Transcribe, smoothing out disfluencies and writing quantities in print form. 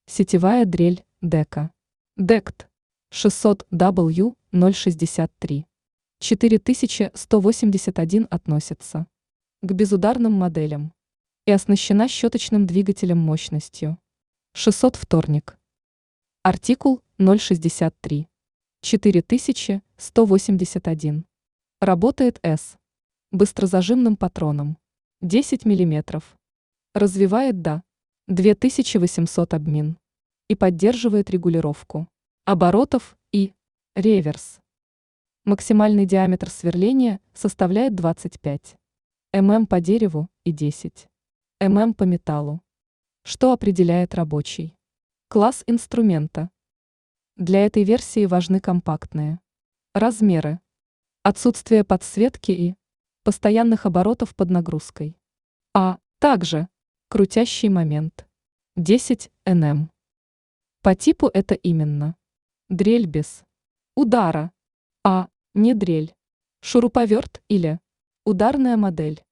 Сетевая дрель ДЭКа. ДЭКТ 600W063. 4181 относится к безударным моделям и оснащена щеточным двигателем мощностью 600 вторник. Артикул 063. 4181. Работает с быстрозажимным патроном 10 мм. Развивает до 2800 обмин и поддерживает регулировку оборотов и реверс. Максимальный диаметр сверления составляет 25 мм по дереву и 10 мм по металлу, что определяет рабочий класс инструмента. Для этой версии важны компактные размеры, отсутствие подсветки и постоянных оборотов под нагрузкой, а также крутящий момент 10 Нм. По типу это именно дрель без удара, а не дрель, шуруповерт или ударная модель.